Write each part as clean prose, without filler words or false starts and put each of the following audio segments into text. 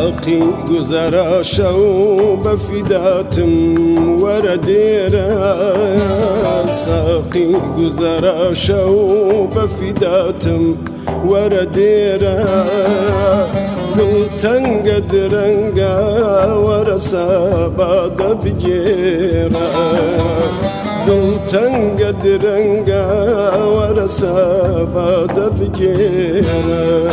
ساقي گذرا شو بفداتم ورديرا ساقي گذرا شو بفداتم ورديرا دلتن قدرنگا ورسا بعد بجيرا دلتن قدرنگا ورسا بعد بجيرا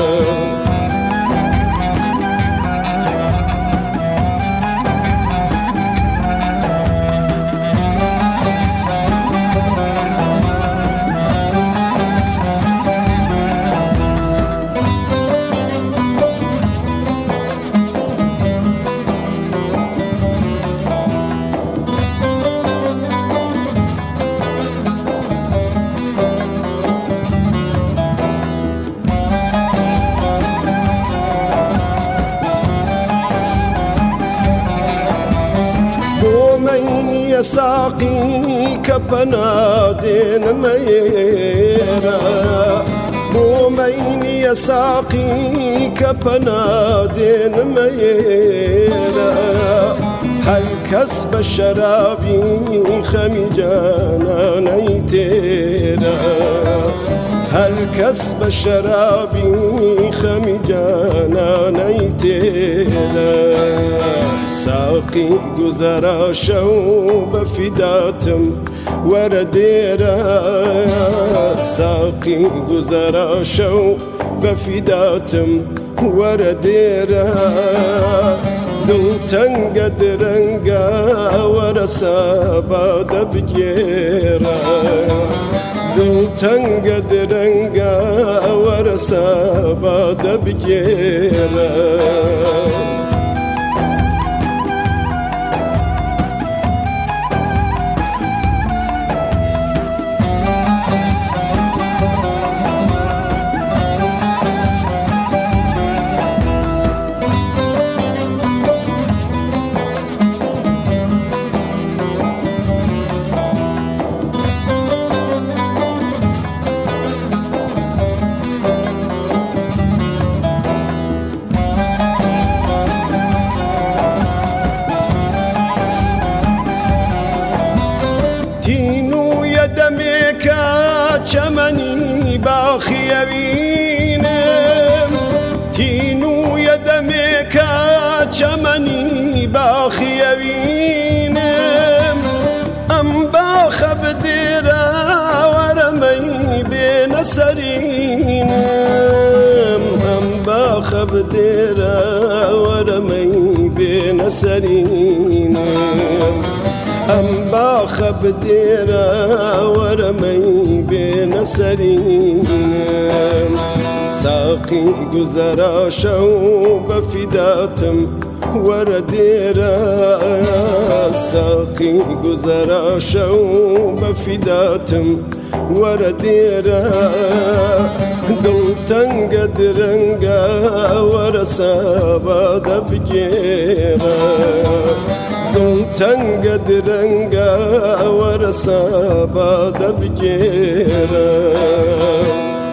يا ساقي كبنادين ميرا بومين يا ساقي كبنادين ميرا هل كسب الشرابي خمجانا نيتيرا هل كسب الشرابي خمجانا نيتيرا ساقي گذرا شو بفداتم ورديرا ساقي گذرا شو بفداتم ورديرا دلتن قدرنگا ورسا بعد بجيرا دلتن قدرنگا ورسا بعد بجيرا تینو یدمکا چمنی باخیوینم تینو یدمکا چمنی باخیوینم ام باخب دیرا ورمی بین سرینم ام باخب دیرا ورمی بین سرینم ام باخب دیرا ورمی بین سرینم ساقي گذرا شو بفداتم ورديرا ساقي گذرا شو بفداتم ورديرا دلتن قدرنگا ورسا بعد بجيرا دلتن قدرنگا ورسا بعد بجيرا